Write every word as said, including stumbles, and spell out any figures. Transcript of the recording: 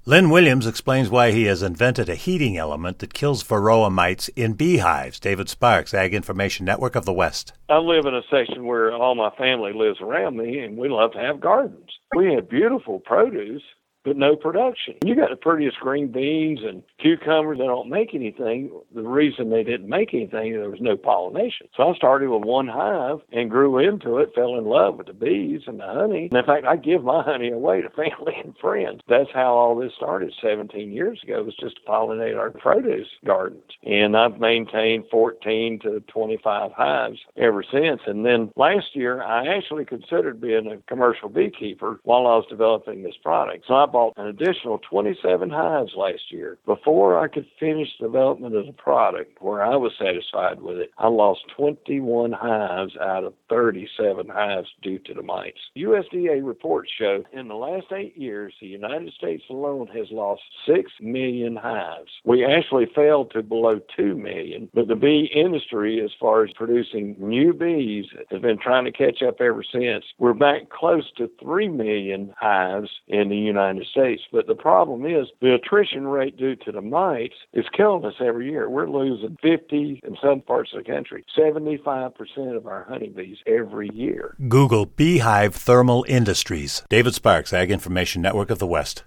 Lynn Williams explains why he has invented a heating element that kills varroa mites in beehives. David Sparks, Ag Information Network of the West. I live in a section where all my family lives around me, and we love to have gardens. We have beautiful produce, but no production. You got the prettiest green beans and cucumbers that don't make anything. The reason they didn't make anything, there was no pollination. So I started with one hive and grew into it, fell in love with the bees and the honey. And in fact, I give my honey away to family and friends. That's how all this started seventeen years ago. It was just to pollinate our produce gardens. And I've maintained fourteen to twenty-five hives ever since. And then last year, I actually considered being a commercial beekeeper while I was developing this product. So I bought an additional twenty-seven hives last year. Before I could finish development of the product where I was satisfied with it, I lost twenty-one hives out of thirty-seven hives due to the mites. U S D A reports show in the last eight years, the United States alone has lost six million hives. We actually fell to below two million, but the bee industry, as far as producing new bees, has been trying to catch up ever since. We're back close to three million hives in the United States, but the problem is the attrition rate due to the mites is killing us every year. We're losing fifty in some parts of the country, seventy-five percent of our honeybees every year. Google Beehive Thermal Industries. David Sparks, Ag Information Network of the West.